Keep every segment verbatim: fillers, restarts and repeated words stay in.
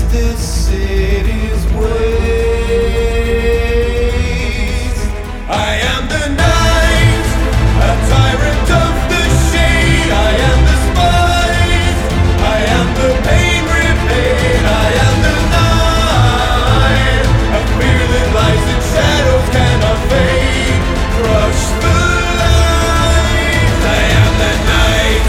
this city's ways. I am the night, a tyrant of the shade. I am the spice, I am the pain repaid. I am the night, a fear that lies in shadows cannot fade. Crush the light. I am the night.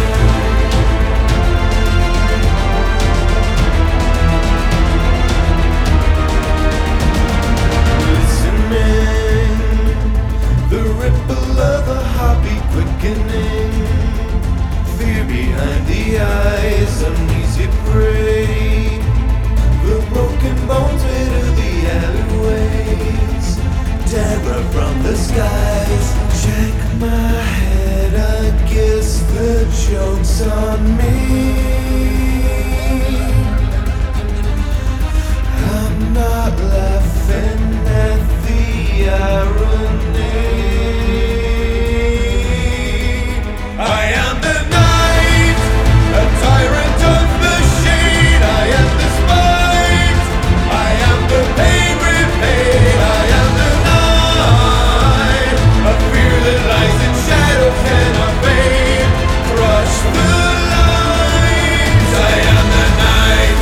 The ripple of a heartbeat quickening, fear behind the eyes, uneasy prey. The broken bones into the alleyways, terror from the skies. Check my head, I guess the joke's on me. I'm not laughing at the irony. I am the night, a tyrant of the shade. I am the spite, I am the pain repaid. I am the night, a fear that lies in shadows cannot fade. Crush the light. I am the night.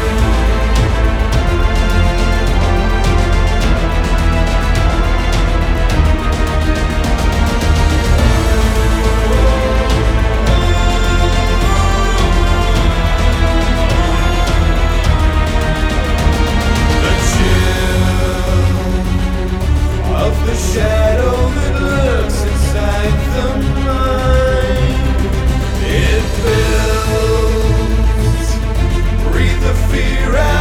Of the shadow that lurks inside the mind, it builds, breathe the fear out.